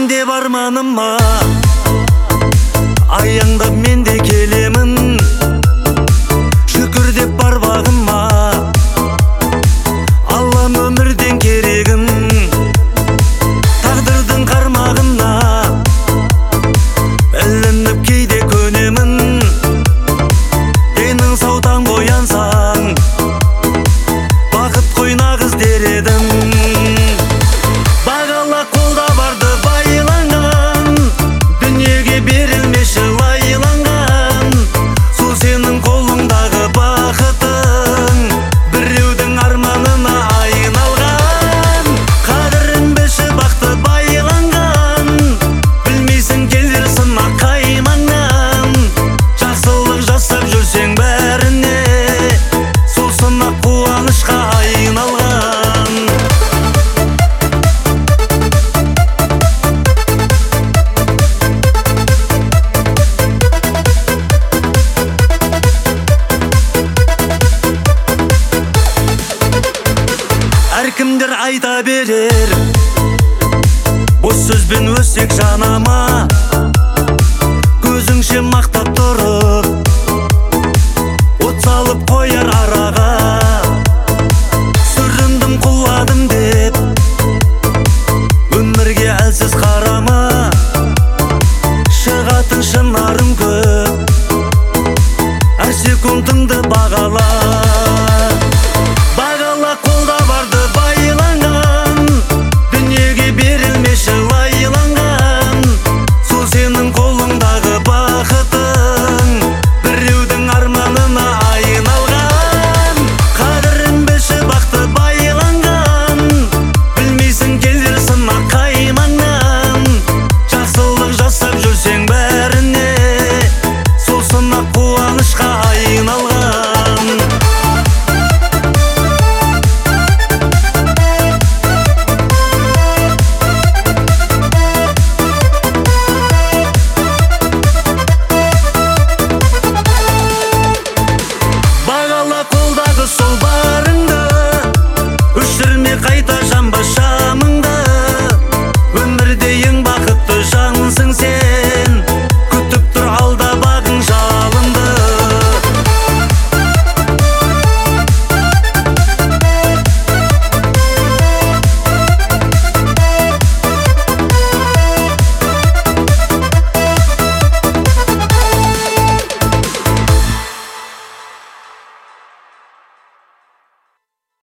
деп арманыма аяңдап мен де келемін. Шүкір деп бар бағыма, алам өмірден керегін. Тағдырдың қармағына ілініп кейде көнемін. Денің саутан боянсаң бақыт қой нағыз дер едім. Бағала қолда барды байланған, дүниеге берілмеші лайланған. Сол сенің қолыңдағы бақытың біреудің арманына айналған. Қадірін білші бақты байланған, білмейсің келер сынақ қаймаңнан. Жақсылық жасап жүрсең бәріне, сол сынақ қуанышқа айналған. Әркімдер айта берер, бос сөзбен өссек жанама. Көзіңше мақтап тұрып, от салып қояр ара.